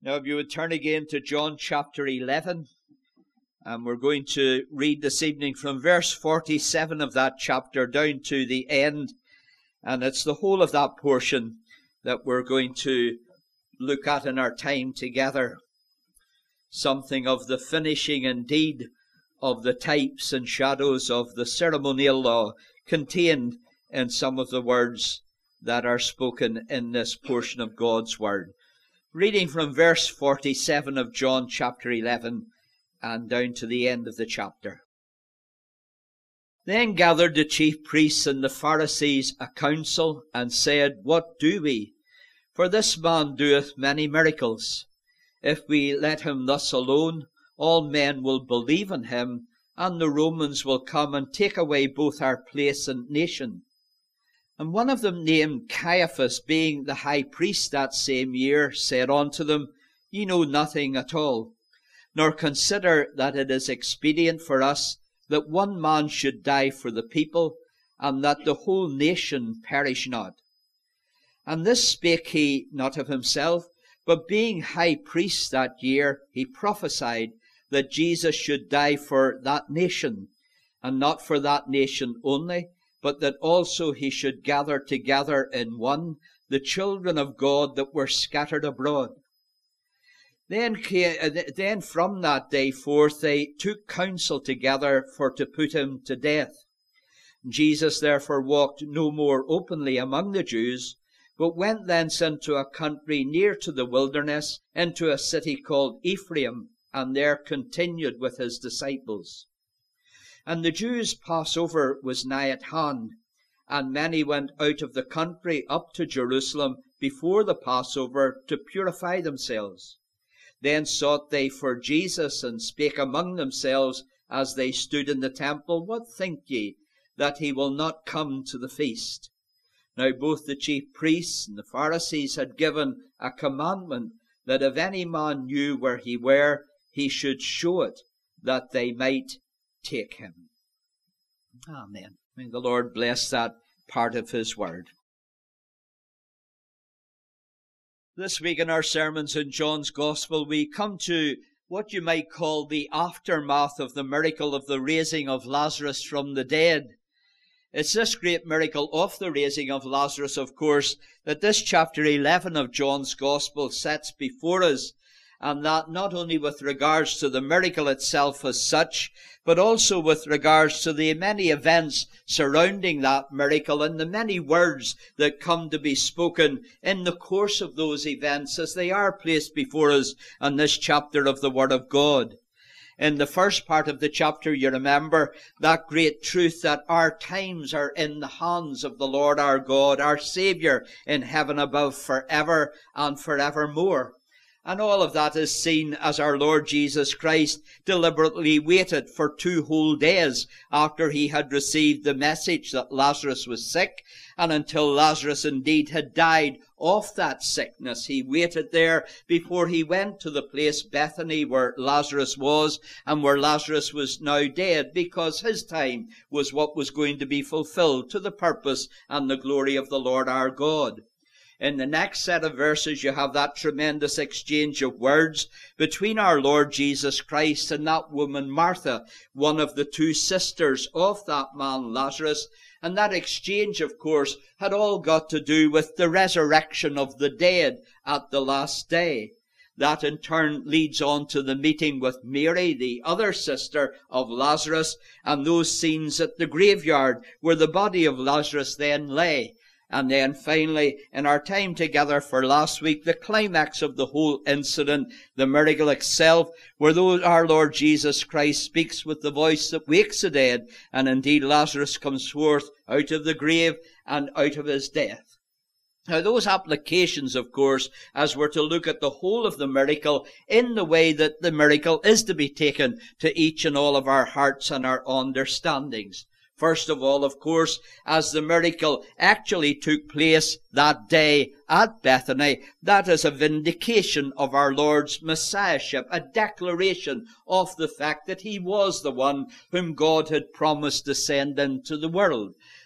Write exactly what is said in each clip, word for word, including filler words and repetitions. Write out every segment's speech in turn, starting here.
Now, if you would turn again to John chapter eleven, and we're going to read this evening from verse forty-seven of that chapter down to the end, and it's the whole of that portion that we're going to look at in our time together. Something of the finishing indeed of the types and shadows of the ceremonial law contained in some of the words that are spoken in this portion of God's Word. Reading from verse forty-seven of John chapter eleven and down to the end of the chapter. Then gathered the chief priests and the Pharisees a council, and said, What do we? For this man doeth many miracles. If we let him thus alone, all men will believe in him, and the Romans will come and take away both our place and nation. And one of them, named Caiaphas, being the high priest that same year, said unto them, Ye know nothing at all, nor consider that it is expedient for us that one man should die for the people, and that the whole nation perish not. And this spake he not of himself, but being high priest that year, he prophesied that Jesus should die for that nation, and not for that nation only, but that also he should gather together in one the children of God that were scattered abroad. Then, came, then from that day forth they took counsel together for to put him to death. Jesus therefore walked no more openly among the Jews, but went thence into a country near to the wilderness, into a city called Ephraim, and there continued with his disciples. And the Jews' Passover was nigh at hand, and many went out of the country up to Jerusalem before the Passover to purify themselves. Then sought they for Jesus, and spake among themselves as they stood in the temple, What think ye, that he will not come to the feast? Now both the chief priests and the Pharisees had given a commandment that if any man knew where he were, he should show it, that they might take him. Amen. May the Lord bless that part of his word. This week in our sermons in John's Gospel, we come to what you might call the aftermath of the miracle of the raising of Lazarus from the dead. It's this great miracle of the raising of Lazarus, of course, that this chapter eleven of John's Gospel sets before us, and that not only with regards to the miracle itself as such, but also with regards to the many events surrounding that miracle and the many words that come to be spoken in the course of those events as they are placed before us in this chapter of the Word of God. In the first part of the chapter, you remember that great truth that our times are in the hands of the Lord our God, our Saviour in heaven above forever and forevermore. And all of that is seen as our Lord Jesus Christ deliberately waited for two whole days after he had received the message that Lazarus was sick, and until Lazarus indeed had died of that sickness. He waited there before he went to the place Bethany where Lazarus was, and where Lazarus was now dead, because his time was what was going to be fulfilled to the purpose and the glory of the Lord our God. In the next set of verses, you have that tremendous exchange of words between our Lord Jesus Christ and that woman Martha, one of the two sisters of that man Lazarus. And that exchange, of course, had all got to do with the resurrection of the dead at the last day. That in turn leads on to the meeting with Mary, the other sister of Lazarus, and those scenes at the graveyard where the body of Lazarus then lay. And then finally, in our time together for last week, the climax of the whole incident, the miracle itself, where our Lord Jesus Christ speaks with the voice that wakes the dead, and indeed Lazarus comes forth out of the grave and out of his death. Now those applications, of course, as we're to look at the whole of the miracle in the way that the miracle is to be taken to each and all of our hearts and our understandings. First of all, of course, as the miracle actually took place that day at Bethany, that is a vindication of our Lord's Messiahship, a declaration of the fact that he was the one whom God had promised to send into the world.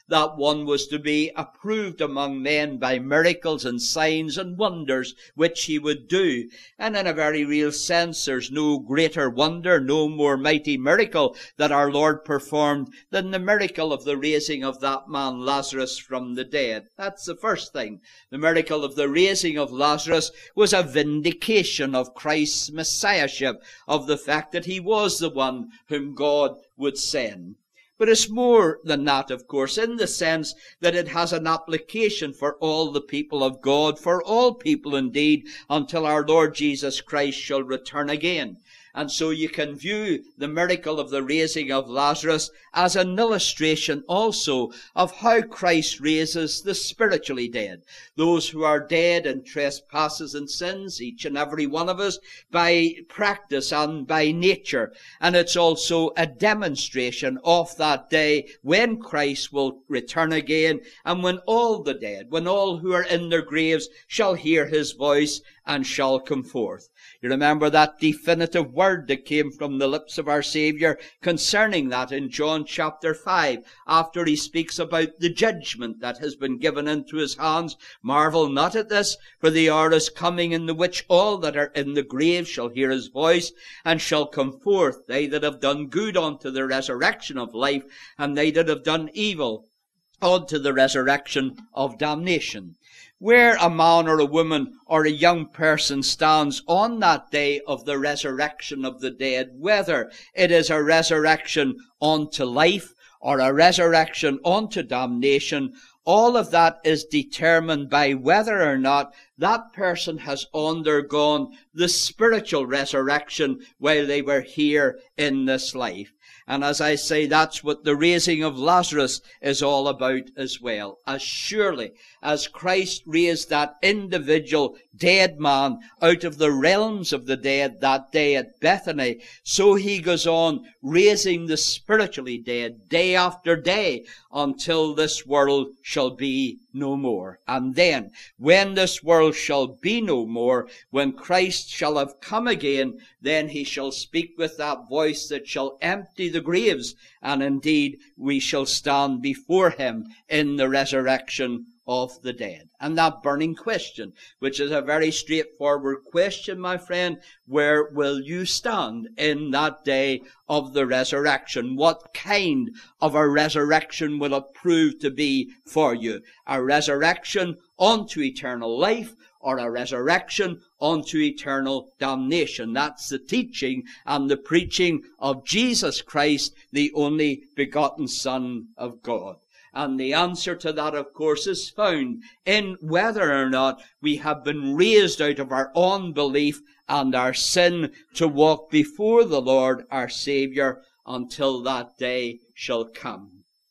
That one was to be approved among men by miracles and signs and wonders which he would do. And in a very real sense, there's no greater wonder, no more mighty miracle that our Lord performed than the miracle of the raising of that man Lazarus from the dead. That's the first thing. The miracle of the raising of Lazarus was a vindication of Christ's messiahship, of the fact that he was the one whom God would send. But it's more than that, of course, in the sense that it has an application for all the people of God, for all people indeed, until our Lord Jesus Christ shall return again. And so you can view the miracle of the raising of Lazarus as an illustration also of how Christ raises the spiritually dead, those who are dead in trespasses and sins, each and every one of us, by practice and by nature. And it's also a demonstration of that day when Christ will return again, and when all the dead, when all who are in their graves shall hear his voice and shall come forth. You remember that definitive word that came from the lips of our Saviour concerning that in John chapter five, after he speaks about the judgment that has been given into his hands. Marvel not at this, for the hour is coming in the which all that are in the grave shall hear his voice, and shall come forth, they that have done good unto the resurrection of life, and they that have done evil unto the resurrection of damnation. Where a man or a woman or a young person stands on that day of the resurrection of the dead, whether it is a resurrection unto life or a resurrection unto damnation, all of that is determined by whether or not that person has undergone the spiritual resurrection while they were here in this life. And as I say, that's what the raising of Lazarus is all about as well. As surely as Christ raised that individual dead man out of the realms of the dead that day at Bethany, so he goes on raising the spiritually dead day after day until this world shall be no more. And then, when this world shall be no more, when Christ shall have come again, then he shall speak with that voice that shall empty the graves, and indeed we shall stand before him in the resurrection of the dead. And that burning question, which is a very straightforward question, my friend, where will you stand in that day of the resurrection? What kind of a resurrection will it prove to be for you? A resurrection unto eternal life, or a resurrection unto eternal damnation? That's the teaching and the preaching of Jesus Christ, the only begotten Son of God. And the answer to that, of course, is found in whether or not we have been raised out of our unbelief and our sin to walk before the Lord our Saviour until that day shall come.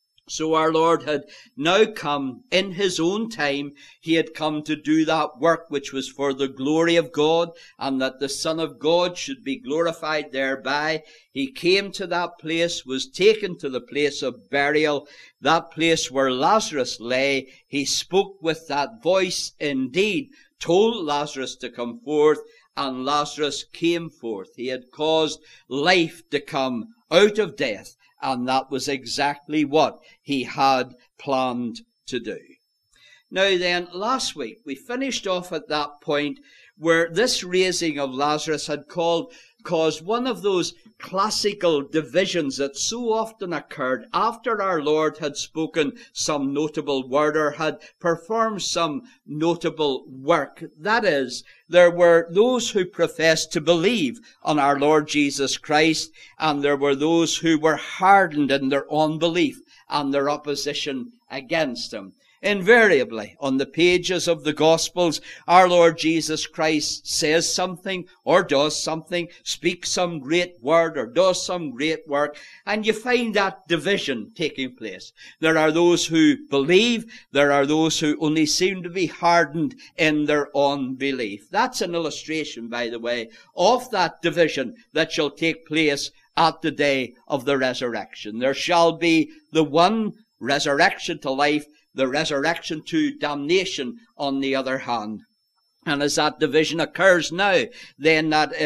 So our Lord had now come in his own time. He had come to do that work which was for the glory of God, and that the Son of God should be glorified thereby. He came to that place, was taken to the place of burial, that place where Lazarus lay. He spoke with that voice indeed, told Lazarus to come forth, and Lazarus came forth. He had caused life to come out of death. And that was exactly what he had planned to do. Now then, last week we finished off at that point where this raising of Lazarus had called, caused one of those classical divisions that so often occurred after our Lord had spoken some notable word or had performed some notable work. That is, there were those who professed to believe on our Lord Jesus Christ, and there were those who were hardened in their unbelief and their opposition against him. Invariably, on the pages of the Gospels, our Lord Jesus Christ says something or does something, speaks some great word or does some great work, and you find that division taking place. There are those who believe, there are those who only seem to be hardened in their unbelief. That's an illustration, by the way, of that division that shall take place at the day of the resurrection. There shall be the one resurrection to life, the resurrection to damnation on the other hand. And as that division occurs now, then that is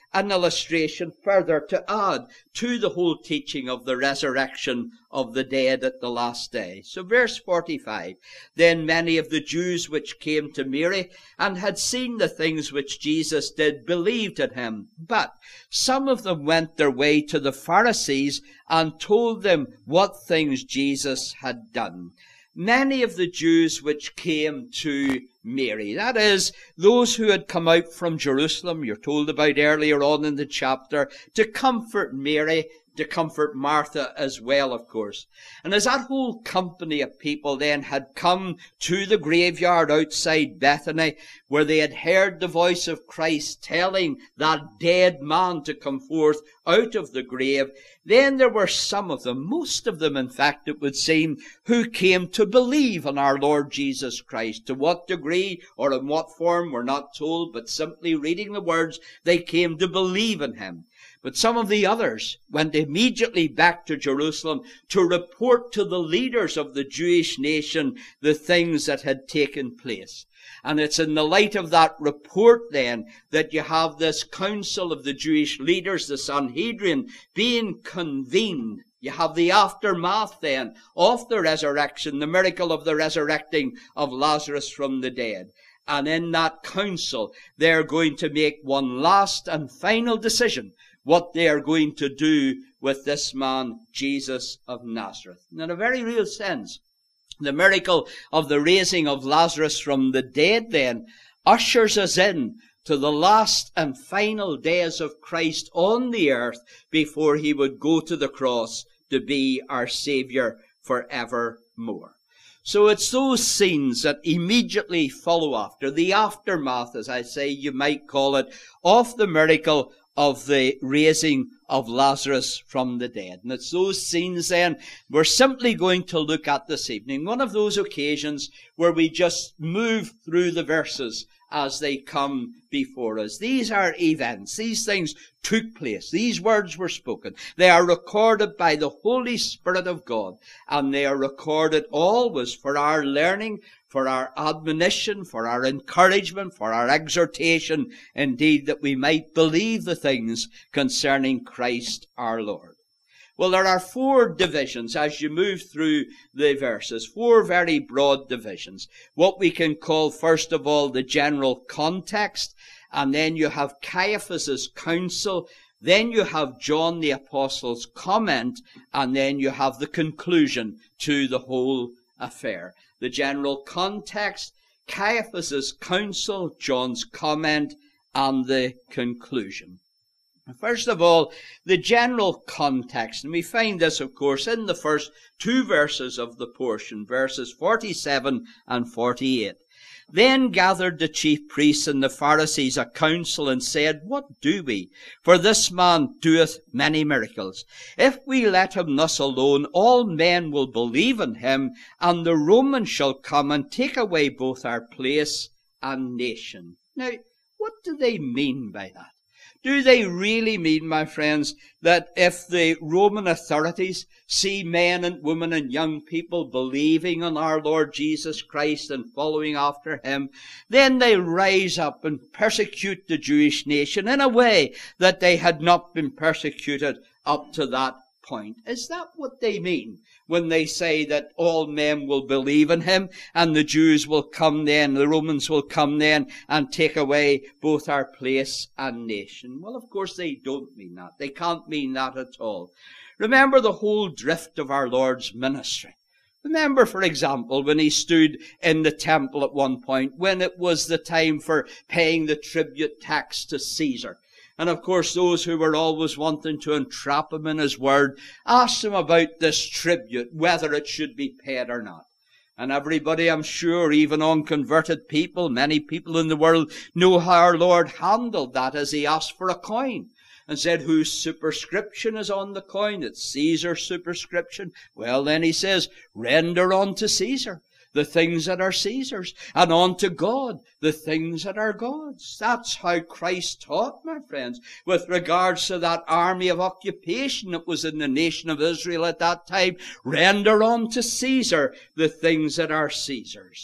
an illustration further to add to the whole teaching of the resurrection of the dead at the last day. So verse forty-five, then many of the Jews which came to Mary and had seen the things which Jesus did believed in him. But some of them went their way to the Pharisees and told them what things Jesus had done. Many of the Jews which came to Mary, that is, those who had come out from Jerusalem, you're told about earlier on in the chapter, to comfort Mary, to comfort Martha as well, of course. And as that whole company of people then had come to the graveyard outside Bethany, where they had heard the voice of Christ telling that dead man to come forth out of the grave, then there were some of them, most of them in fact it would seem, who came to believe in our Lord Jesus Christ. To what degree or in what form we're not told, but simply reading the words, they came to believe in him. But some of the others went immediately back to Jerusalem to report to the leaders of the Jewish nation the things that had taken place. And it's in the light of that report then that you have this council of the Jewish leaders, the Sanhedrin, being convened. You have the aftermath then of the resurrection, the miracle of the resurrecting of Lazarus from the dead. And in that council, they're going to make one last and final decision, what they are going to do with this man, Jesus of Nazareth. And in a very real sense, the miracle of the raising of Lazarus from the dead then ushers us in to the last and final days of Christ on the earth before he would go to the cross to be our Savior forevermore. So it's those scenes that immediately follow after, the aftermath, as I say, you might call it, of the miracle of the raising of Lazarus from the dead. And it's those scenes then we're simply going to look at this evening. One of those occasions where we just move through the verses as they come before us. These are events. These things took place. These words were spoken. They are recorded by the Holy Spirit of God, and they are recorded always for our learning, for our admonition, for our encouragement, for our exhortation, indeed, that we might believe the things concerning Christ our Lord. Well, there are four divisions as you move through the verses, four very broad divisions. What we can call, first of all, the general context, and then you have Caiaphas's counsel, then you have John the Apostle's comment, and then you have the conclusion to the whole affair. The general context, Caiaphas's counsel, John's comment, and the conclusion. First of all, the general context, and we find this, of course, in the first two verses of the portion, verses forty-seven and forty-eight. Then gathered the chief priests and the Pharisees a council and said, what do we? For this man doeth many miracles. If we let him thus alone, all men will believe in him, and the Romans shall come and take away both our place and nation. Now, what do they mean by that? Do they really mean, my friends, that if the Roman authorities see men and women and young people believing on our Lord Jesus Christ and following after him, then they rise up and persecute the Jewish nation in a way that they had not been persecuted up to that point? Is that what they mean when they say that all men will believe in him and the Jews will come then, the Romans will come then and take away both our place and nation? Well, of course they don't mean that. They can't mean that at all. Remember the whole drift of our Lord's ministry. Remember, for example, when he stood in the temple at one point, when it was the time for paying the tribute tax to Caesar. And of course, those who were always wanting to entrap him in his word asked him about this tribute, whether it should be paid or not. And everybody, I'm sure, even unconverted people, many people in the world, know how our Lord handled that as he asked for a coin and said, whose superscription is on the coin? It's Caesar's superscription. Well, then he says, render unto Caesar the things that are Caesar's, and unto God the things that are God's. That's how Christ taught, my friends, with regards to that army of occupation that was in the nation of Israel at that time. Render unto Caesar the things that are Caesar's.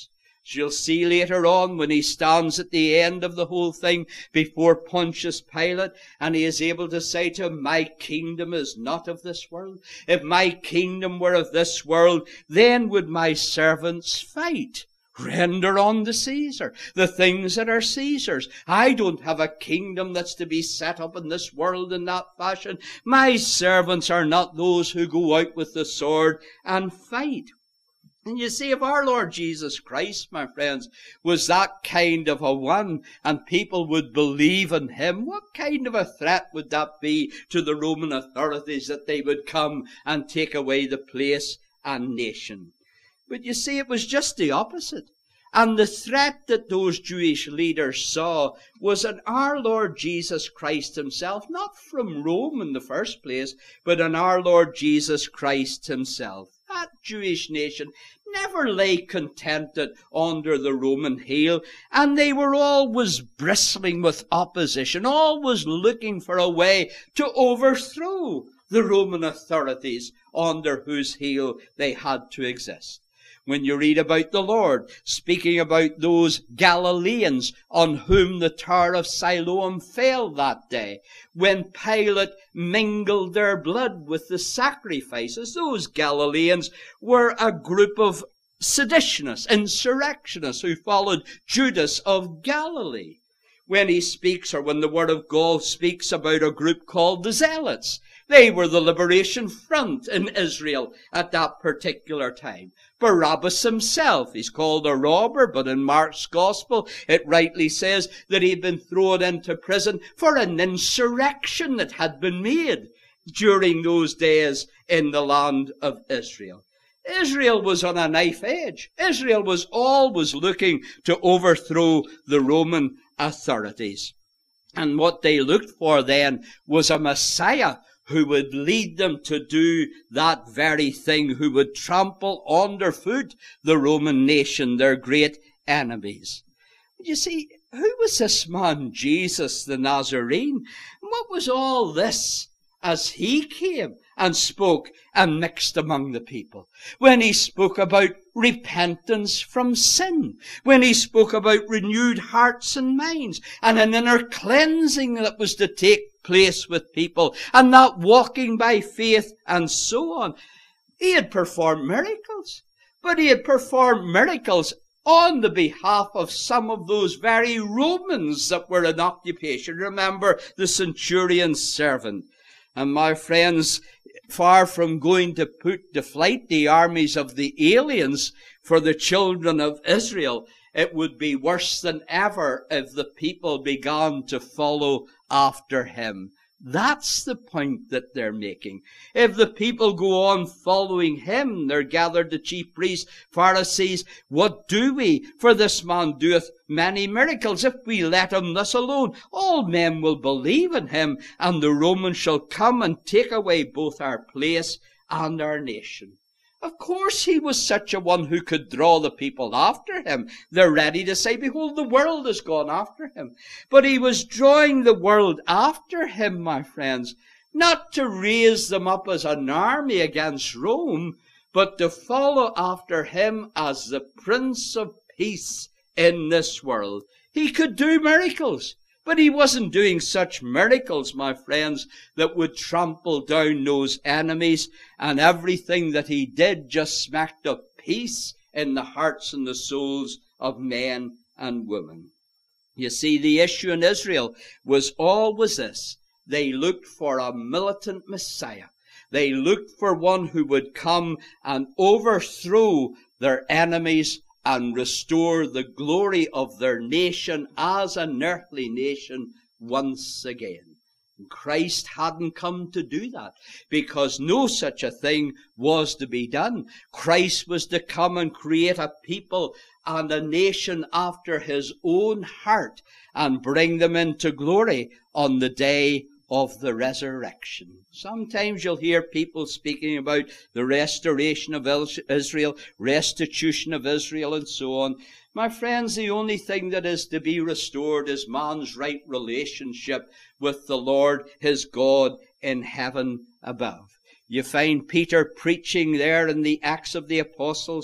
As you'll see later on, when he stands at the end of the whole thing before Pontius Pilate, and he is able to say to him, my kingdom is not of this world. If my kingdom were of this world, then would my servants fight. Render unto Caesar the things that are Caesar's. I don't have a kingdom that's to be set up in this world in that fashion. My servants are not those who go out with the sword and fight. And you see, if our Lord Jesus Christ, my friends, was that kind of a one, and people would believe in him, what kind of a threat would that be to the Roman authorities, that they would come and take away the place and nation? But you see, it was just the opposite. And the threat that those Jewish leaders saw was in our Lord Jesus Christ himself, not from Rome in the first place, but in our Lord Jesus Christ himself. That Jewish nation never lay contented under the Roman heel, and they were always bristling with opposition, always looking for a way to overthrow the Roman authorities under whose heel they had to exist. When you read about the Lord speaking about those Galileans on whom the tower of Siloam fell that day, when Pilate mingled their blood with the sacrifices, those Galileans were a group of seditionists, insurrectionists who followed Judas of Galilee. When he speaks, or when the Word of God speaks about a group called the Zealots, they were the liberation front in Israel at that particular time. Barabbas himself, he's called a robber, but in Mark's Gospel it rightly says that he'd been thrown into prison for an insurrection that had been made during those days in the land of Israel. Israel was on a knife edge. Israel was always looking to overthrow the Roman authorities. And what they looked for then was a Messiah who would lead them to do that very thing, who would trample underfoot the Roman nation, their great enemies. You see, who was this man Jesus the Nazarene? What was all this as he came and spoke and mixed among the people? When he spoke about repentance from sin, when he spoke about renewed hearts and minds, and an inner cleansing that was to take place with people, and that walking by faith and so on. He had performed miracles, but he had performed miracles on the behalf of some of those very Romans that were in occupation. Remember the centurion's servant. And my friends, far from going to put to flight the armies of the aliens for the children of Israel, it would be worse than ever if the people began to follow after him. That's the point that they're making. If the people go on following him, they're gathered the chief priests, Pharisees, what do we? For this man doeth many miracles. If we let him thus alone, all men will believe in him, and the Romans shall come and take away both our place and our nation. Of course he was such a one who could draw the people after him. They're ready to say, behold, the world has gone after him. But he was drawing the world after him, my friends, not to raise them up as an army against Rome, but to follow after him as the Prince of Peace in this world. He could do miracles, but he wasn't doing such miracles, my friends, that would trample down those enemies, and everything that he did just smacked of peace in the hearts and the souls of men and women. You see, the issue in Israel was always this. They looked for a militant Messiah. They looked for one who would come and overthrow their enemies and restore the glory of their nation as an earthly nation once again. Christ hadn't come to do that, because no such a thing was to be done. Christ was to come and create a people and a nation after his own heart and bring them into glory on the day of the resurrection. Sometimes you'll hear people speaking about the restoration of Israel, restitution of Israel, and so on. My friends, the only thing that is to be restored is man's right relationship with the Lord, his God, in heaven above. You find Peter preaching there in the Acts of the Apostles,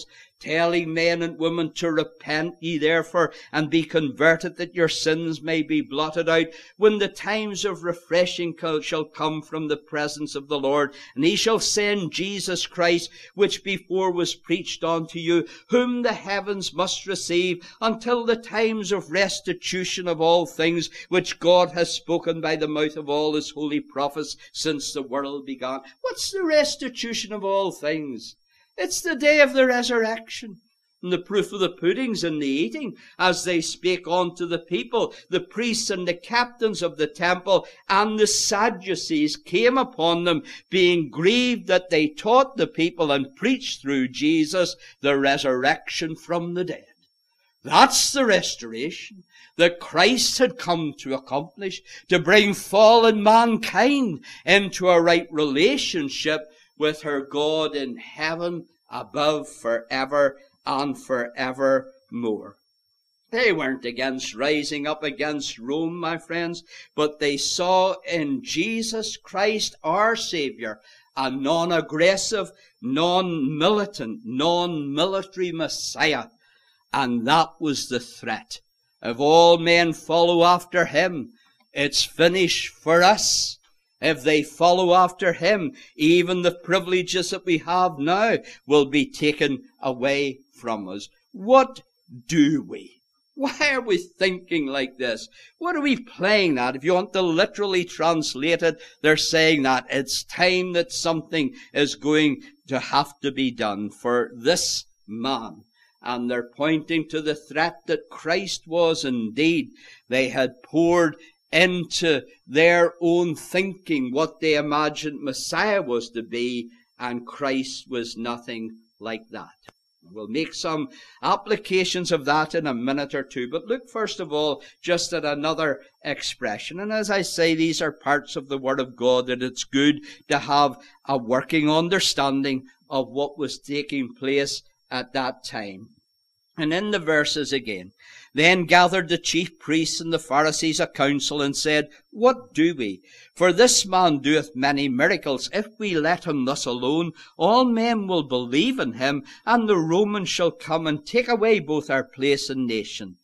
telling men and women to repent ye therefore and be converted, that your sins may be blotted out, when the times of refreshing shall come from the presence of the Lord. And he shall send Jesus Christ, which before was preached unto you, whom the heavens must receive until the times of restitution of all things, which God has spoken by the mouth of all his holy prophets since the world began. What's the restitution of all things? It's the day of the resurrection. And the proof of the pudding's in the eating. As they spake unto the people, the priests and the captains of the temple and the Sadducees came upon them, being grieved that they taught the people and preached through Jesus the resurrection from the dead. That's the restoration that Christ had come to accomplish, to bring fallen mankind into a right relationship with her God in heaven above forever and forevermore. They weren't against rising up against Rome, my friends, but they saw in Jesus Christ, our Savior, a non-aggressive, non-militant, non-military Messiah. And that was the threat. If all men follow after him, it's finished for us. If they follow after him, even the privileges that we have now will be taken away from us. What do we? Why are we thinking like this? What are we playing at? If you want to literally translate it, they're saying that it's time that something is going to have to be done for this man. And they're pointing to the threat that Christ was indeed. They had poured into their own thinking what they imagined Messiah was to be, and Christ was nothing like that. We'll make some applications of that in a minute or two, but look first of all just at another expression. And as I say, these are parts of the Word of God that it's good to have a working understanding of what was taking place at that time. And in the verses again, then gathered the chief priests and the Pharisees a council and said, What do we? For this man doeth many miracles. If we let him thus alone, all men will believe in him, and the Romans shall come and take away both our place and nation.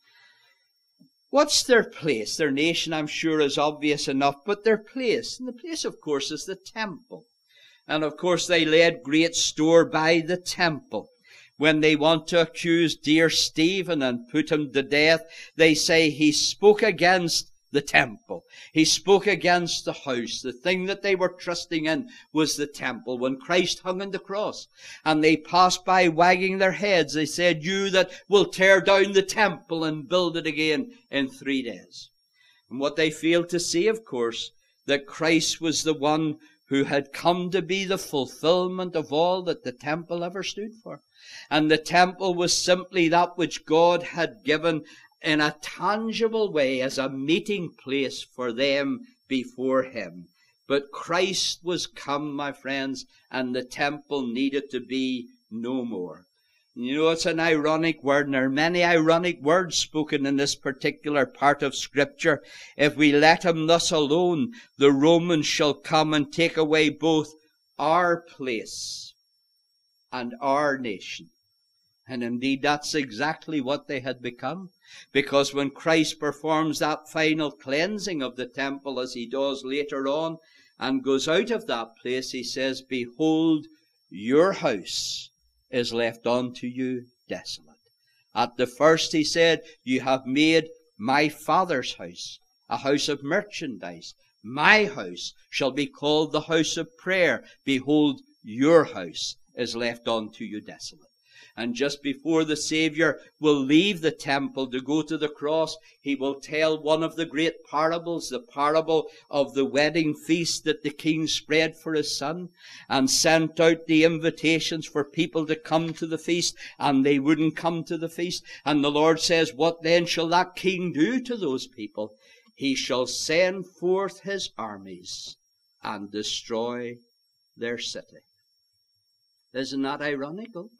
What's their place? Their nation, I'm sure, is obvious enough, but their place, and the place, of course, is the temple. And of course, they laid great store by the temple. When they want to accuse dear Stephen and put him to death, they say he spoke against the temple. He spoke against the house. The thing that they were trusting in was the temple. When Christ hung on the cross and they passed by wagging their heads, they said, You that will tear down the temple and build it again in three days. And what they failed to see, of course, that Christ was the one who had come to be the fulfillment of all that the temple ever stood for. And the temple was simply that which God had given in a tangible way as a meeting place for them before him. But Christ was come, my friends, and the temple needed to be no more. You know, it's an ironic word, and there are many ironic words spoken in this particular part of Scripture. If we let him thus alone, the Romans shall come and take away both our place and our nation. And indeed, that's exactly what they had become. Because when Christ performs that final cleansing of the temple, as he does later on, and goes out of that place, he says, Behold, your house is left unto you desolate. At the first he said, You have made my Father's house a house of merchandise. My house shall be called the house of prayer. Behold, your house is left unto you desolate. And just before the Savior will leave the temple to go to the cross, he will tell one of the great parables, the parable of the wedding feast that the king spread for his son, and sent out the invitations for people to come to the feast, and they wouldn't come to the feast. And the Lord says, What then shall that king do to those people? He shall send forth his armies and destroy their city. Isn't that ironical?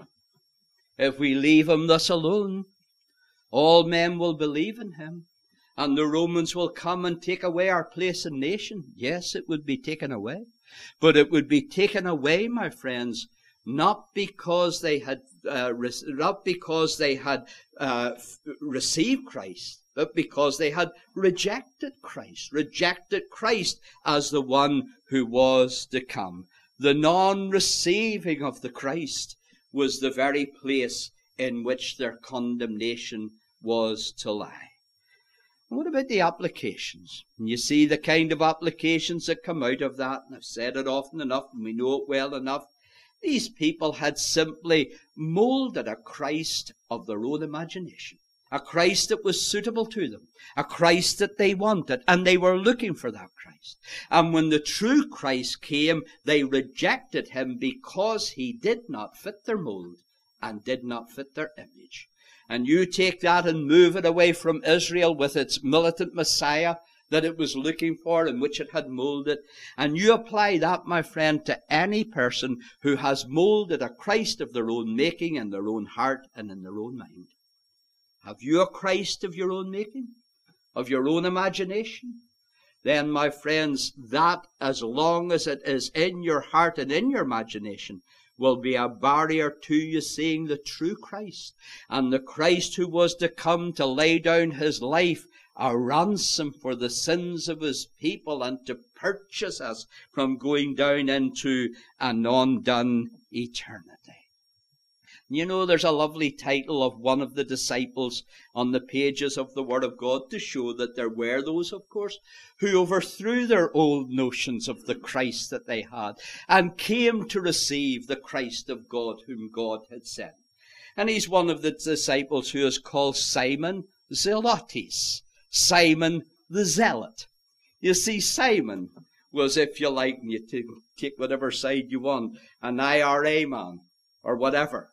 If we leave him thus alone, all men will believe in him, and the Romans will come and take away our place and nation. Yes, it would be taken away, but it would be taken away, my friends, not because they had uh, re- not because they had uh, f- received Christ, but because they had rejected Christ, rejected Christ as the one who was to come. The non-receiving of the Christ was the very place in which their condemnation was to lie. What about the applications? And you see the kind of applications that come out of that, and I've said it often enough, and we know it well enough. These people had simply moulded a Christ of their own imagination, a Christ that was suitable to them, a Christ that they wanted, and they were looking for that Christ. And when the true Christ came, they rejected him because he did not fit their mould and did not fit their image. And you take that and move it away from Israel with its militant Messiah that it was looking for, in which it had moulded, and you apply that, my friend, to any person who has moulded a Christ of their own making in their own heart and in their own mind. Have you a Christ of your own making, of your own imagination? Then, my friends, that, as long as it is in your heart and in your imagination, will be a barrier to you seeing the true Christ, and the Christ who was to come to lay down his life a ransom for the sins of his people and to purchase us from going down into an undone eternity. You know, there's a lovely title of one of the disciples on the pages of the Word of God to show that there were those, of course, who overthrew their old notions of the Christ that they had and came to receive the Christ of God whom God had sent. And he's one of the disciples who is called Simon Zelotes, Simon the Zealot. You see, Simon was, if you like, and you take whatever side you want, an I R A man or whatever.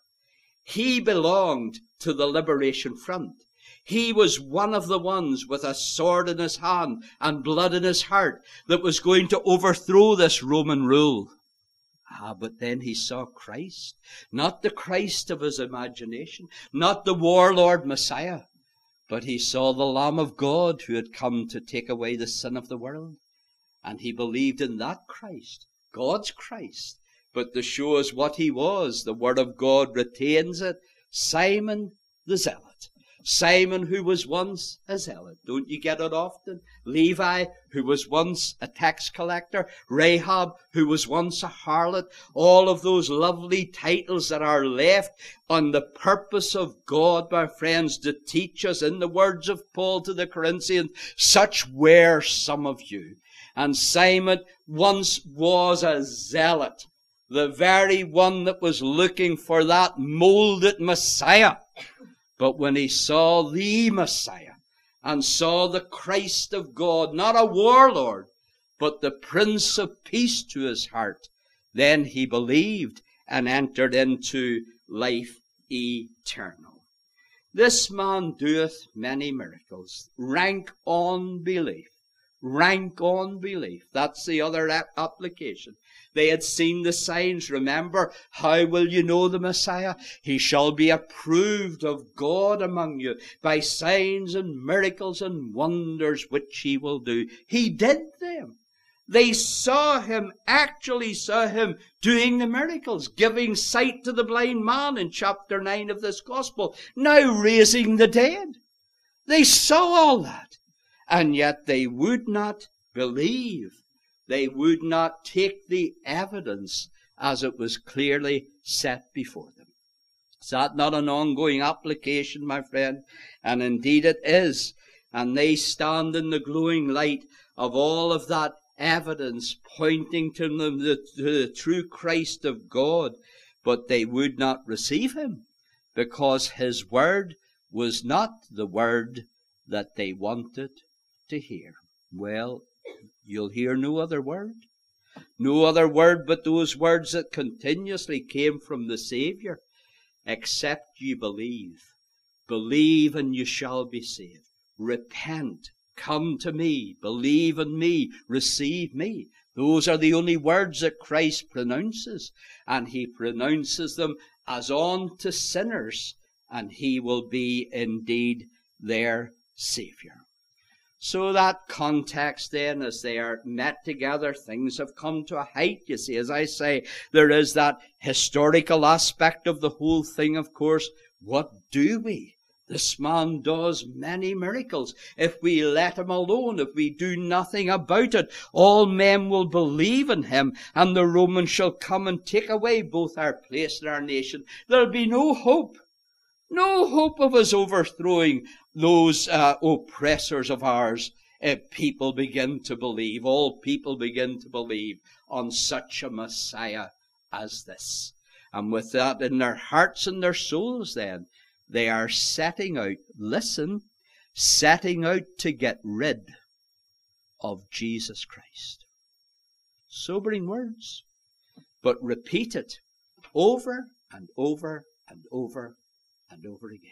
He belonged to the Liberation Front. He was one of the ones with a sword in his hand and blood in his heart that was going to overthrow this Roman rule. Ah, but then he saw Christ, not the Christ of his imagination, not the warlord Messiah, but he saw the Lamb of God who had come to take away the sin of the world. And he believed in that Christ, God's Christ. But to show us what he was, the Word of God retains it. Simon the Zealot. Simon, who was once a zealot. Don't you get it often? Levi, who was once a tax collector. Rahab, who was once a harlot. All of those lovely titles that are left on the purpose of God, my friends, to teach us, in the words of Paul to the Corinthians, such were some of you. And Simon once was a zealot. The very one that was looking for that molded Messiah. But when he saw the Messiah and saw the Christ of God, not a warlord, but the Prince of Peace to his heart, then he believed and entered into life eternal. This man doeth many miracles. Rank on belief. Rank on belief. That's the other application. They had seen the signs. Remember, how will you know the Messiah? He shall be approved of God among you by signs and miracles and wonders which he will do. He did them. They saw him, actually saw him doing the miracles, giving sight to the blind man in chapter nine of this gospel, now raising the dead. They saw all that. And yet they would not believe. They would not take the evidence as it was clearly set before them. Is that not an ongoing application, my friend? And indeed it is. And they stand in the glowing light of all of that evidence pointing to them, the, to the true Christ of God. But they would not receive him because his word was not the word that they wanted to hear. Well, you'll hear no other word. No other word but those words that continuously came from the Savior. Except ye believe. Believe and you shall be saved. Repent. Come to me. Believe in me. Receive me. Those are the only words that Christ pronounces. And he pronounces them as unto sinners. And he will be indeed their Savior. So that context then, as they are met together, things have come to a height. You see, as I say, there is that historical aspect of the whole thing, of course. What do we? This man does many miracles. If we let him alone, if we do nothing about it, all men will believe in him, and the Romans shall come and take away both our place and our nation. There'll be no hope. No hope of us overthrowing those uh, oppressors of ours if people begin to believe, all people begin to believe on such a Messiah as this. And with that in their hearts and their souls then, they are setting out, listen, setting out to get rid of Jesus Christ. Sobering words, but repeat it over and over and over and over again.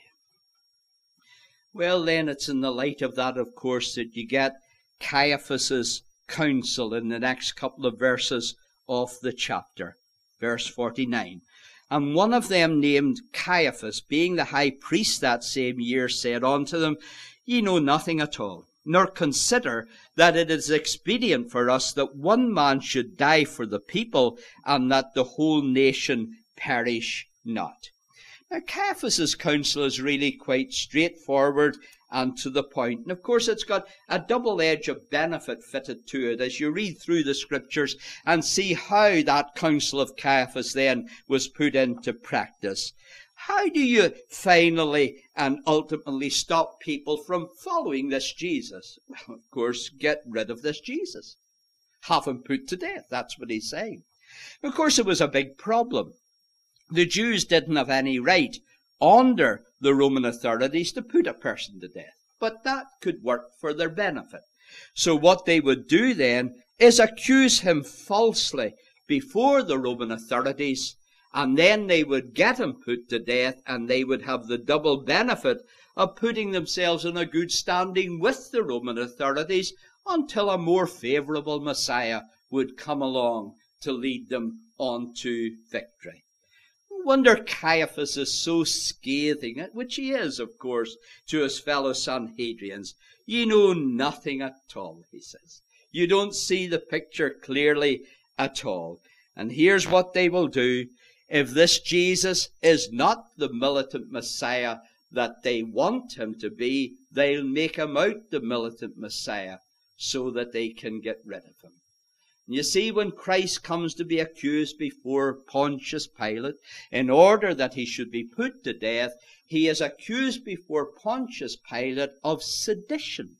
Well, then, it's in the light of that, of course, that you get Caiaphas's counsel in the next couple of verses of the chapter. Verse forty-nine. And one of them, named Caiaphas, being the high priest that same year, said unto them, Ye know nothing at all, nor consider that it is expedient for us that one man should die for the people, and that the whole nation perish not. Now, Caiaphas's counsel is really quite straightforward and to the point. And of course, it's got a double edge of benefit fitted to it as you read through the scriptures and see how that counsel of Caiaphas then was put into practice. How do you finally and ultimately stop people from following this Jesus? Well, of course, get rid of this Jesus. Have him put to death. That's what he's saying. Of course, it was a big problem. The Jews didn't have any right under the Roman authorities to put a person to death, but that could work for their benefit. So what they would do then is accuse him falsely before the Roman authorities, and then they would get him put to death, and they would have the double benefit of putting themselves in a good standing with the Roman authorities until a more favorable Messiah would come along to lead them on to victory. No wonder Caiaphas is so scathing, which he is, of course, to his fellow Sanhedrians. You know nothing at all, he says. You don't see the picture clearly at all. And here's what they will do. If this Jesus is not the militant Messiah that they want him to be, they'll make him out the militant Messiah so that they can get rid of him. You see, when Christ comes to be accused before Pontius Pilate, in order that he should be put to death, he is accused before Pontius Pilate of sedition.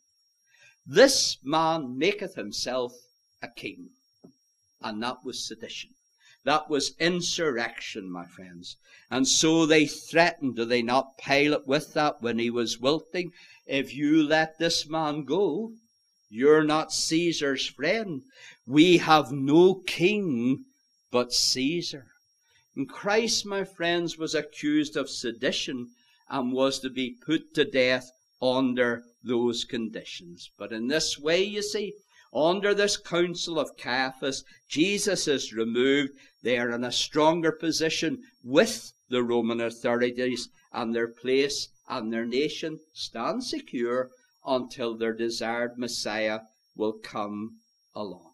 This man maketh himself a king. And that was sedition. That was insurrection, my friends. And so they threatened, do they not, Pilate with that when he was wilting? If you let this man go, you're not Caesar's friend. We have no king but Caesar. And Christ, my friends, was accused of sedition and was to be put to death under those conditions. But in this way, you see, under this counsel of Caiaphas, Jesus is removed. They are in a stronger position with the Roman authorities, and their place and their nation stand secure until their desired Messiah will come along.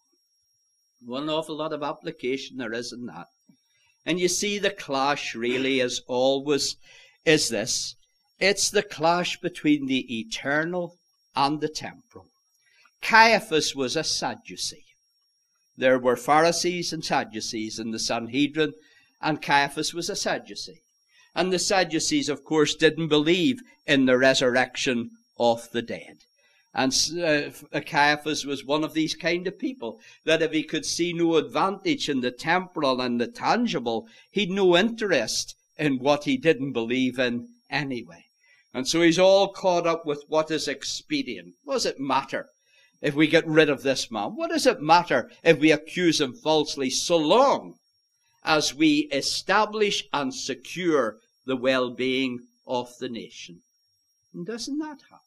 One awful lot of application there is in that. And you see, the clash really, as always, is this. It's the clash between the eternal and the temporal. Caiaphas was a Sadducee. There were Pharisees and Sadducees in the Sanhedrin, and Caiaphas was a Sadducee. And the Sadducees, of course, didn't believe in the resurrection of the dead. And uh, Caiaphas was one of these kind of people, that if he could see no advantage in the temporal and the tangible, he'd no interest in what he didn't believe in anyway. And so he's all caught up with what is expedient. What does it matter if we get rid of this man? What does it matter if we accuse him falsely, so long as we establish and secure the well-being of the nation? And doesn't that happen?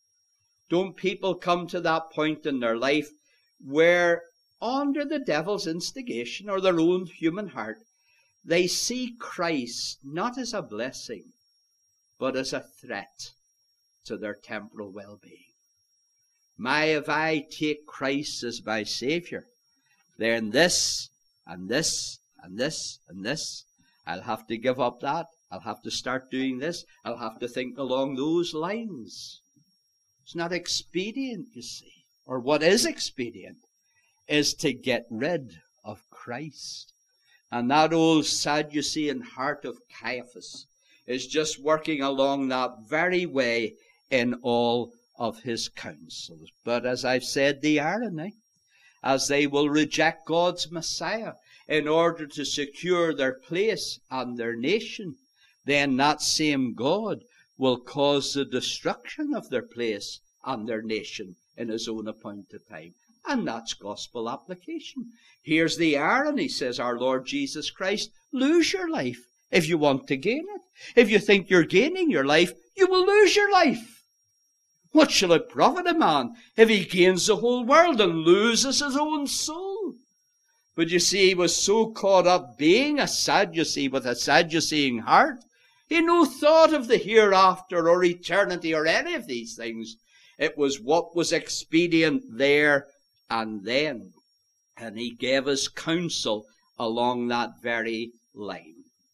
Don't people come to that point in their life where, under the devil's instigation or their own human heart, they see Christ not as a blessing, but as a threat to their temporal well-being? My, if I take Christ as my Saviour, then this and this and this and this, I'll have to give up that. I'll have to start doing this. I'll have to think along those lines. It's not expedient, you see. Or what is expedient is to get rid of Christ. And that old Sadducean heart of Caiaphas is just working along that very way in all of his counsels. But as I've said, the irony, as they will reject God's Messiah in order to secure their place and their nation, then that same God will cause the destruction of their place and their nation in his own appointed time. And that's gospel application. Here's the irony, says our Lord Jesus Christ. Lose your life if you want to gain it. If you think you're gaining your life, you will lose your life. What shall it profit a man if he gains the whole world and loses his own soul? But you see, he was so caught up being a Sadducee with a Sadducean heart, he had no thought of the hereafter or eternity or any of these things. It was what was expedient there and then. And he gave his counsel along that very line.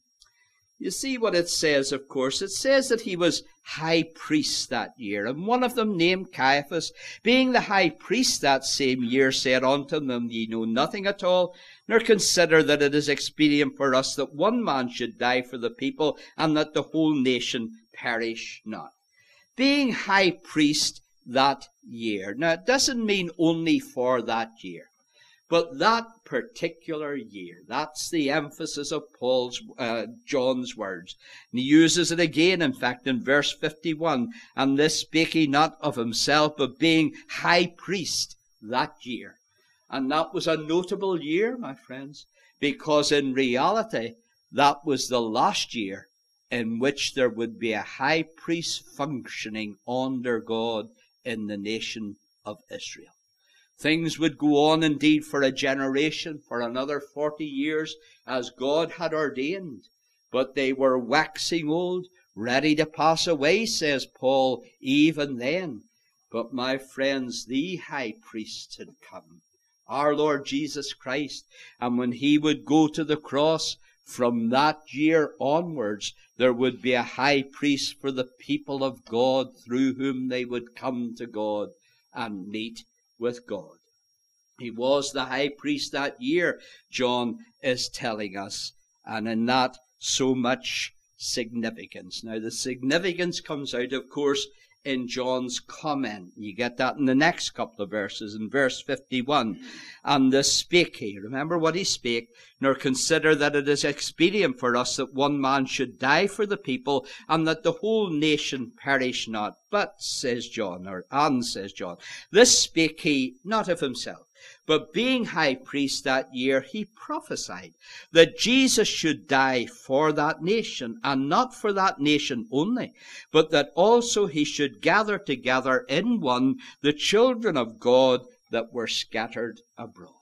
You see what it says, of course. It says that he was high priest that year. And one of them, named Caiaphas, being the high priest that same year, said unto them, Ye know nothing at all, nor consider that it is expedient for us that one man should die for the people, and that the whole nation perish not. Being high priest that year. Now, it doesn't mean only for that year. But that particular year, that's the emphasis of Paul's, uh, John's words. And he uses it again, in fact, in verse fifty-one. And this spake he not of himself, but being high priest that year. And that was a notable year, my friends, because in reality, that was the last year in which there would be a high priest functioning under God in the nation of Israel. Things would go on indeed for a generation, for another forty years, as God had ordained. But they were waxing old, ready to pass away, says Paul, even then. But my friends, the high priest had come, our Lord Jesus Christ. And when he would go to the cross, from that year onwards, there would be a high priest for the people of God, through whom they would come to God and meet with God. He was the high priest that year, John is telling us, and in that so much significance. Now, the significance comes out, of course, in John's comment. You get that in the next couple of verses, in verse fifty-one. And this spake he, remember what he spake, nor consider that it is expedient for us that one man should die for the people, and that the whole nation perish not. But, says John, or and says John, this spake he not of himself, but being high priest that year, he prophesied that Jesus should die for that nation, and not for that nation only, but that also he should gather together in one the children of God that were scattered abroad.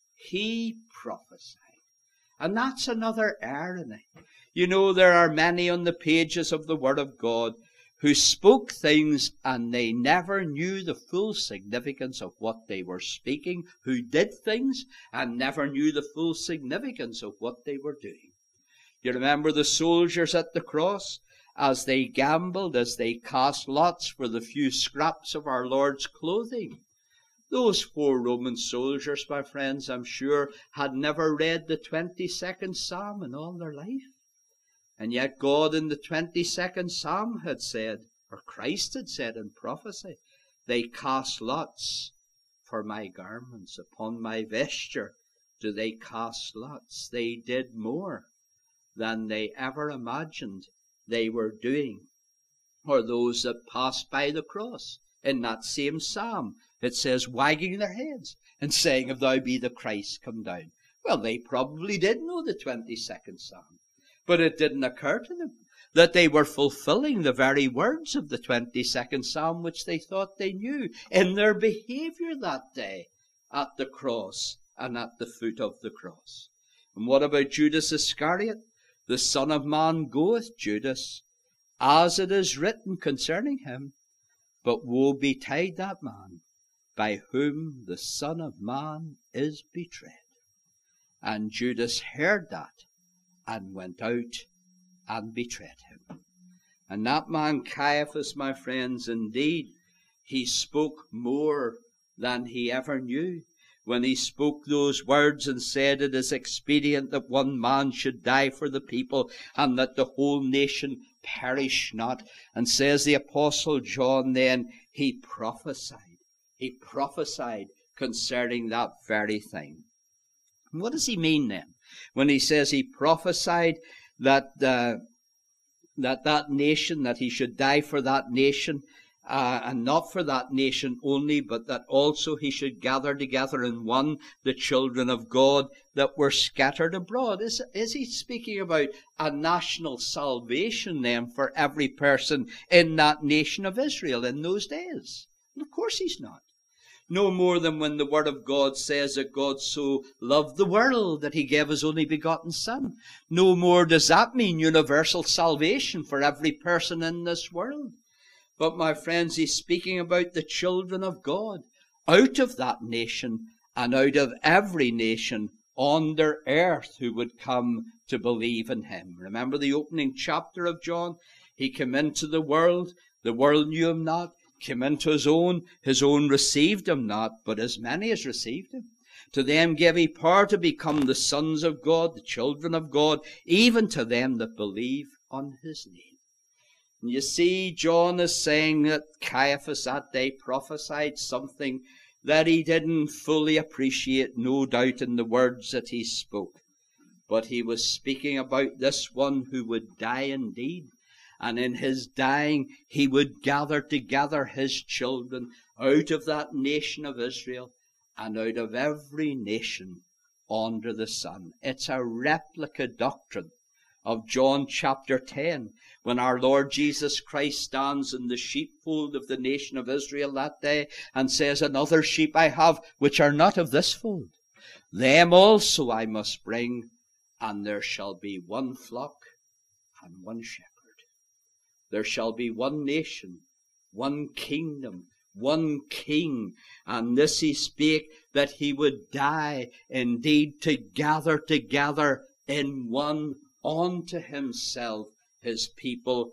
He prophesied. And that's another irony. You know, there are many on the pages of the Word of God who spoke things and they never knew the full significance of what they were speaking, who did things and never knew the full significance of what they were doing. You remember the soldiers at the cross, as they gambled, as they cast lots for the few scraps of our Lord's clothing. Those four Roman soldiers, my friends, I'm sure, had never read the twenty-second Psalm in all their life. And yet God in the twenty-second Psalm had said, or Christ had said in prophecy, they cast lots for my garments. Upon my vesture do they cast lots. They did more than they ever imagined they were doing. Or those that passed by the cross. In that same Psalm, it says, wagging their heads and saying, if thou be the Christ, come down. Well, they probably did know the twenty-second Psalm. But it didn't occur to them that they were fulfilling the very words of the twenty-second Psalm, which they thought they knew, in their behavior that day at the cross and at the foot of the cross. And what about Judas Iscariot? The Son of Man goeth, Judas, as it is written concerning him. But woe betide that man by whom the Son of Man is betrayed. And Judas heard that, and went out and betrayed him. And that man Caiaphas, my friends, indeed, he spoke more than he ever knew, when he spoke those words and said, it is expedient that one man should die for the people, and that the whole nation perish not. And says the Apostle John, then he prophesied. He prophesied concerning that very thing. And what does he mean then, when he says he prophesied that uh, that that nation, that he should die for that nation, Uh, and not for that nation only, but that also he should gather together in one the children of God that were scattered abroad? Is, is he speaking about a national salvation then for every person in that nation of Israel in those days? And of course he's not. No more than when the Word of God says that God so loved the world that he gave his only begotten Son. No more does that mean universal salvation for every person in this world. But, my friends, he's speaking about the children of God out of that nation and out of every nation on their earth who would come to believe in him. Remember the opening chapter of John? He came into the world, the world knew him not, came into his own, his own received him not, but as many as received him, to them gave he power to become the sons of God, the children of God, even to them that believe on his name. You see, John is saying that Caiaphas that day prophesied something that he didn't fully appreciate, no doubt, in the words that he spoke. But he was speaking about this one who would die indeed. And in his dying, he would gather together his children out of that nation of Israel and out of every nation under the sun. It's a replica doctrine of John chapter ten, when our Lord Jesus Christ stands in the sheepfold of the nation of Israel that day and says, another sheep I have which are not of this fold. Them also I must bring, and there shall be one flock and one shepherd. There shall be one nation, one kingdom, one king. And this he spake, that he would die indeed to gather together in one unto himself his people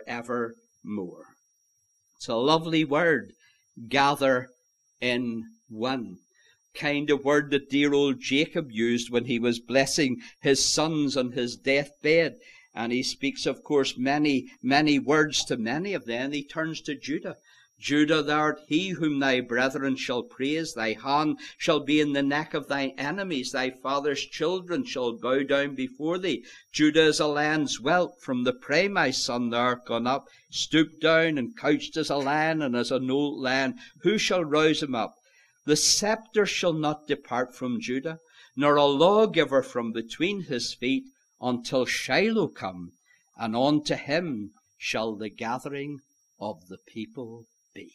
forevermore. It's a lovely word, gather in one. Kind of word that dear old Jacob used when he was blessing his sons on his deathbed. And he speaks, of course, many, many words to many of them. He turns to Judah. Judah, thou art he whom thy brethren shall praise. Thy hand shall be in the neck of thy enemies. Thy father's children shall bow down before thee. Judah is a lion's whelp. From the prey, my son, thou art gone up. Stooped down and couched as a lion and as an old lion. Who shall rouse him up? The scepter shall not depart from Judah, nor a lawgiver from between his feet, until Shiloh come, and unto him shall the gathering of the people be.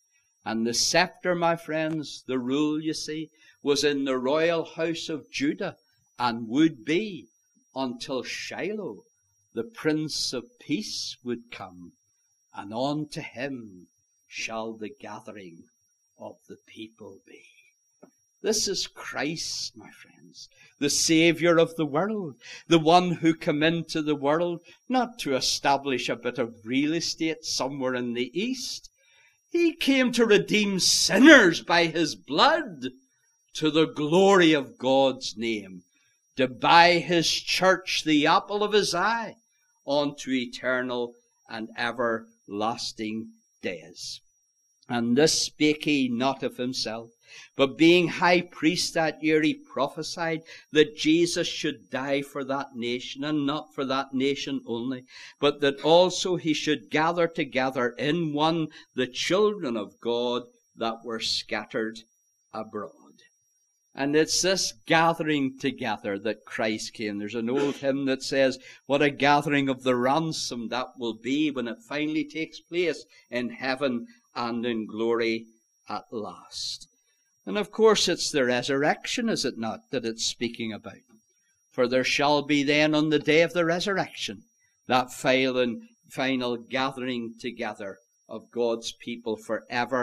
And the scepter, my friends, the rule, you see, was in the royal house of Judah, and would be until Shiloh, the Prince of Peace, would come, and unto him shall the gathering of the people be. This is Christ, my friends, the Saviour of the world, the one who came into the world not to establish a bit of real estate somewhere in the East. He came to redeem sinners by his blood to the glory of God's name, to buy his church, the apple of his eye, unto eternal and everlasting days. And this spake he not of himself, but being high priest that year, he prophesied that Jesus should die for that nation, and not for that nation only, but that also he should gather together in one the children of God that were scattered abroad. And it's this gathering together that Christ came. There's an old hymn that says, what a gathering of the ransom that will be when it finally takes place in heaven and in glory at last. And of course it's the resurrection, is it not, that it's speaking about? For there shall be then on the day of the resurrection that final, final gathering together of God's people forever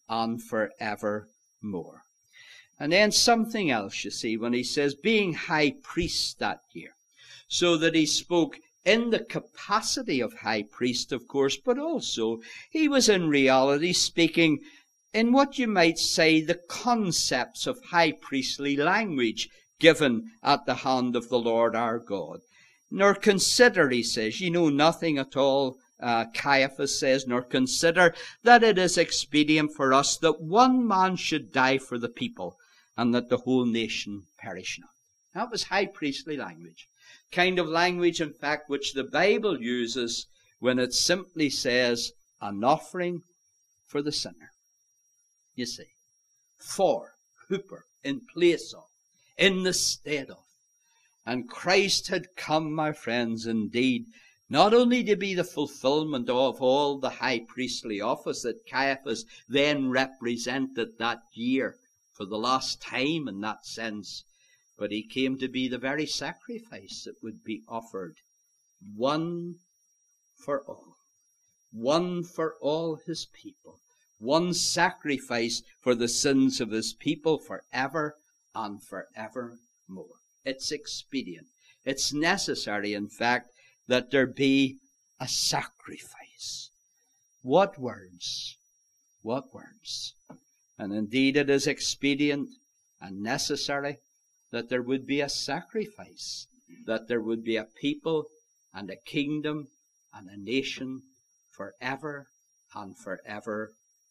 and forevermore. And then something else, you see, when he says being high priest that year. So that he spoke in the capacity of high priest, of course, but also he was in reality speaking in what you might say the concepts of high priestly language given at the hand of the Lord our God. Nor consider, he says, ye know nothing at all, uh, Caiaphas says, nor consider that it is expedient for us that one man should die for the people, and that the whole nation perish not. That was high priestly language. Kind of language, in fact, which the Bible uses when it simply says an offering for the sinner. You see, for, hooper, in place of, in the stead of. And Christ had come, my friends, indeed, not only to be the fulfillment of all the high priestly office that Caiaphas then represented that year for the last time in that sense, but he came to be the very sacrifice that would be offered, one for all, one for all his people, one sacrifice for the sins of his people forever and forevermore. It's expedient. It's necessary, in fact, that there be a sacrifice. What words? What words? And indeed it is expedient and necessary that there would be a sacrifice, that there would be a people and a kingdom and a nation forever and forevermore.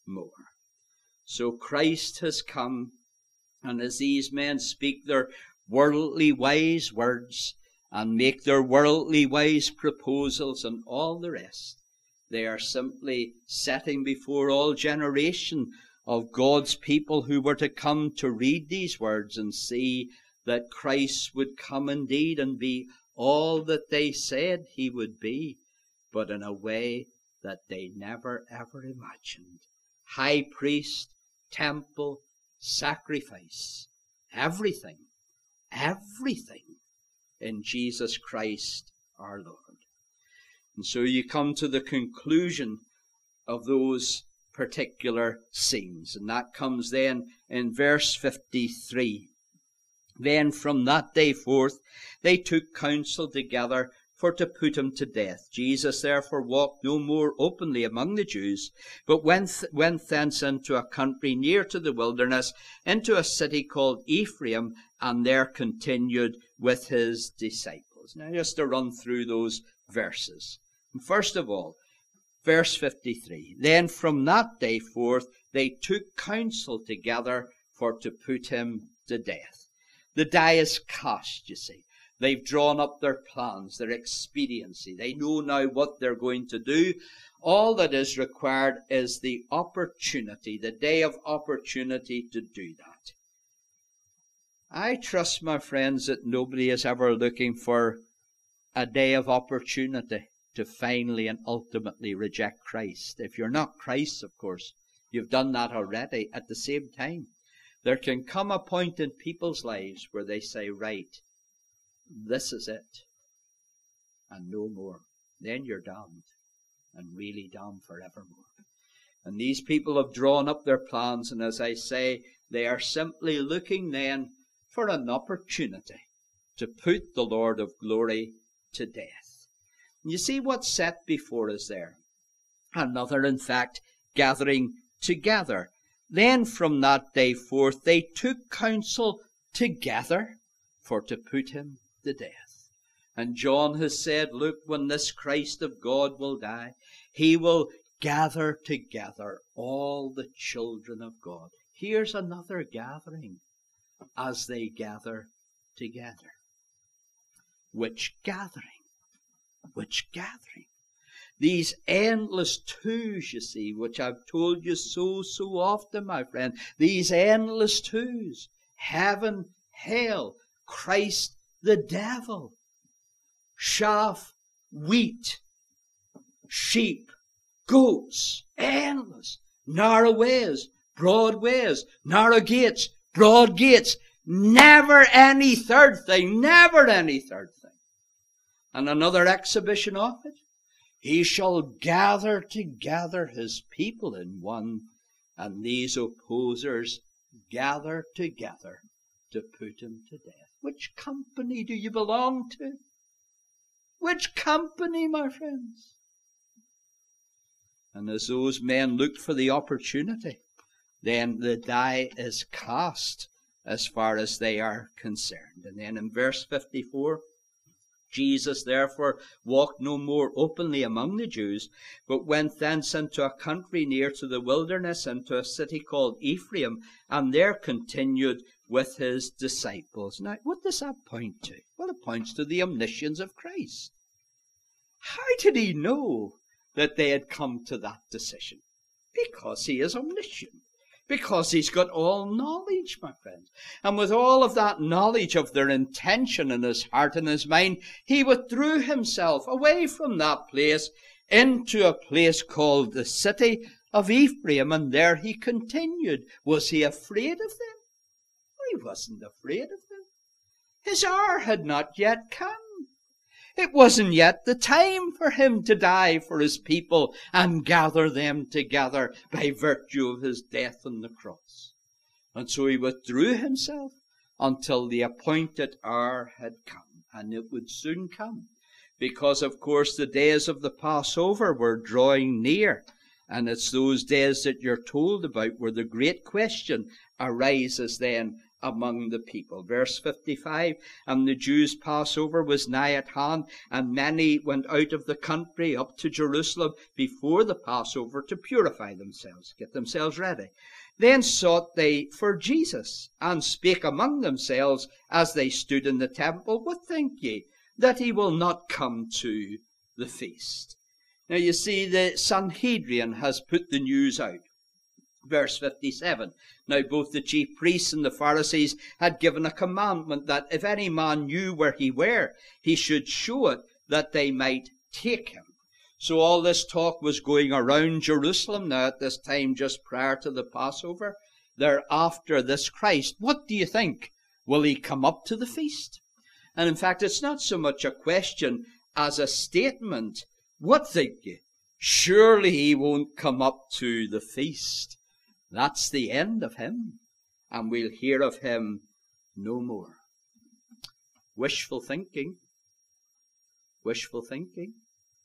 So Christ has come, and as these men speak their worldly wise words and make their worldly wise proposals and all the rest, they are simply setting before all generation of God's people who were to come to read these words and see that Christ would come indeed and be all that they said he would be, but in a way that they never ever imagined. High priest, temple, sacrifice, everything, everything in Jesus Christ our Lord. And so you come to the conclusion of those particular scenes, and that comes then in verse fifty-three. Then from that day forth they took counsel together for to put him to death. Jesus therefore walked no more openly among the Jews, but went, th- went thence into a country near to the wilderness, into a city called Ephraim, and there continued with his disciples. Now just to run through those verses. And first of all, verse fifty-three. Then from that day forth they took counsel together for to put him to death. The die is cast, you see. They've drawn up their plans, their expediency. They know now what they're going to do. All that is required is the opportunity, the day of opportunity to do that. I trust, my friends, that nobody is ever looking for a day of opportunity to finally and ultimately reject Christ. If you're not Christ, of course, you've done that already. At the same time, there can come a point in people's lives where they say, right, this is it, and no more. Then you're damned, and really damned forevermore. And these people have drawn up their plans, and as I say, they are simply looking then for an opportunity to put the Lord of glory to death. And you see what's set before us there. Another, in fact, gathering together. Then from that day forth they took counsel together for to put him to death. And John has said, look, when this Christ of God will die, he will gather together all the children of God. Here's another gathering as they gather together. Which gathering? Which gathering? These endless twos, you see, which I've told you so, so often, my friend. These endless twos. Heaven, hell, Christ, the devil. Chaff, wheat, sheep, goats. Endless. Narrow ways, broad ways, narrow gates, broad gates. Never any third thing. Never any third thing. And another exhibition of it. He shall gather together his people in one And these opposers gather together to put him to death. Which company do you belong to? Which company, my friends? And as those men looked for the opportunity, then the die is cast as far as they are concerned. And then in verse fifty-four, Jesus therefore walked no more openly among the Jews, but went thence into a country near to the wilderness, into a city called Ephraim, and there continued with his disciples. Now, what does that point to? Well, it points to the omniscience of Christ. How did he know that they had come to that decision? Because he is omniscient. Because he's got all knowledge, my friends. And with all of that knowledge of their intention in his heart and his mind, he withdrew himself away from that place into a place called the city of Ephraim, and there he continued. Was he afraid of them? He wasn't afraid of them. His hour had not yet come. It wasn't yet the time for him to die for his people and gather them together by virtue of his death on the cross. And so he withdrew himself until the appointed hour had come. And it would soon come, because, of course, the days of the Passover were drawing near. And it's those days that you're told about where the great question arises then among the people. Verse fifty-five, and the Jews' Passover was nigh at hand, and many went out of the country up to Jerusalem before the Passover to purify themselves, get themselves ready. Then sought they for Jesus, and spake among themselves as they stood in the temple, what think ye, that he will not come to the feast? Now you see, the Sanhedrin has put the news out. Verse fifty-seven, now both the chief priests and the Pharisees had given a commandment that if any man knew where he were, he should show it, that they might take him. So all this talk was going around Jerusalem now at this time just prior to the Passover. They're after this Christ. What do you think? Will he come up to the feast? And in fact, it's not so much a question as a statement. What think you? Surely he won't come up to the feast. That's the end of him, and we'll hear of him no more. Wishful thinking. Wishful thinking.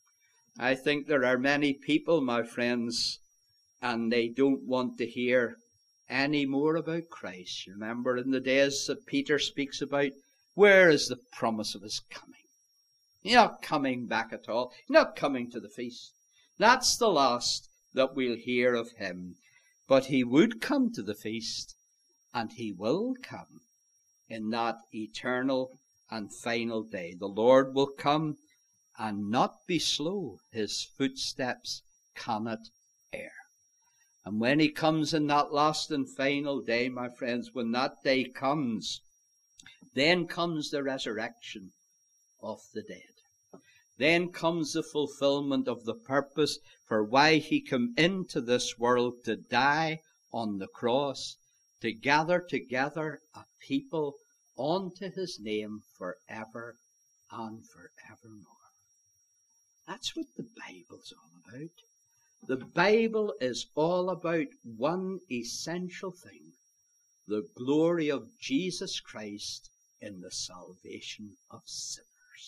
I think there are many people, my friends, and they don't want to hear any more about Christ. You remember in the days that Peter speaks about, where is the promise of his coming? He's not coming back at all. He's not coming to the feast. That's the last that we'll hear of him. But he would come to the feast, and he will come in that eternal and final day. The Lord will come and not be slow. His footsteps cannot err. And when he comes in that last and final day, my friends, when that day comes, then comes the resurrection of the dead. Then comes the fulfillment of the purpose for why he came into this world, to die on the cross, to gather together a people unto his name forever and forevermore. That's what the Bible's all about. The Bible is all about one essential thing: the glory of Jesus Christ in the salvation of sinners.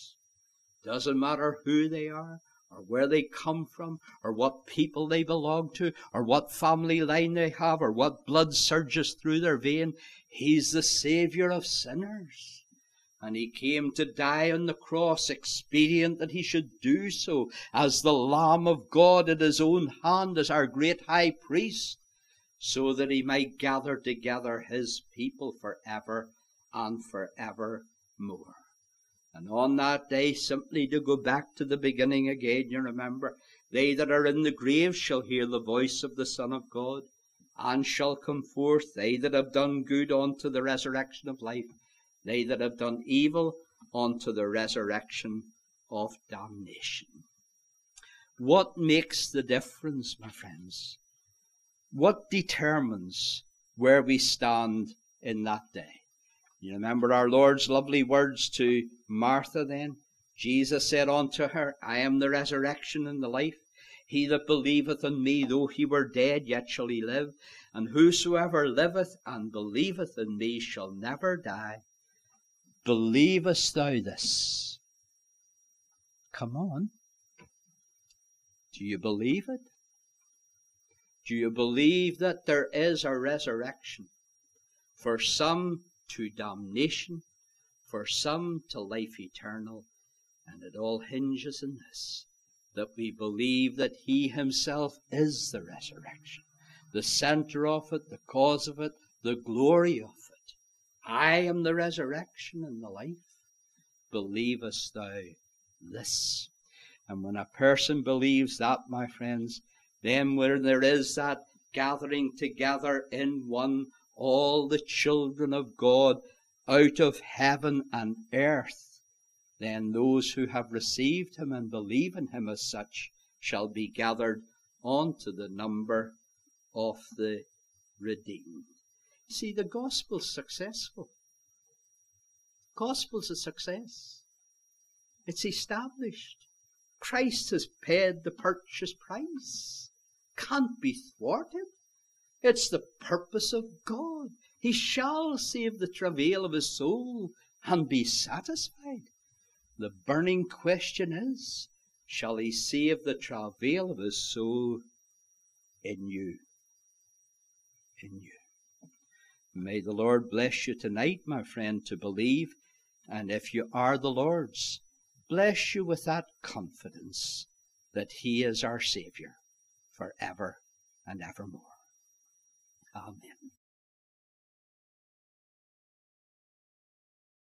Doesn't matter who they are, or where they come from, or what people they belong to, or what family line they have, or what blood surges through their vein. He's the Savior of sinners. And he came to die on the cross, expedient that he should do so, as the Lamb of God at his own hand, as our great high priest, so that he might gather together his people forever and forevermore. And on that day, simply to go back to the beginning again, you remember, they that are in the grave shall hear the voice of the Son of God, and shall come forth, they that have done good unto the resurrection of life, they that have done evil unto the resurrection of damnation. What makes the difference, my friends? What determines where we stand in that day? You remember our Lord's lovely words to Martha then? Jesus said unto her, I am the resurrection and the life. He that believeth on me, though he were dead, yet shall he live. And whosoever liveth and believeth in me shall never die. Believest thou this? Come on. Do you believe it? Do you believe that there is a resurrection? For some to damnation, for some to life eternal. And it all hinges in this, that we believe that he himself is the resurrection, the center of it, the cause of it, the glory of it. I am the resurrection and the life. Believest thou this? And when a person believes that, my friends, then where there is that gathering together in one, all the children of God out of heaven and earth, then those who have received him and believe in him as such shall be gathered onto the number of the redeemed. See, the gospel's successful. Gospel's a success. It's established. Christ has paid the purchase price. Can't be thwarted. It's the purpose of God. He shall save the travail of his soul and be satisfied. The burning question is, shall he save the travail of his soul in you? In you. May the Lord bless you tonight, my friend, to believe. And if you are the Lord's, bless you with that confidence that he is our Savior forever and evermore.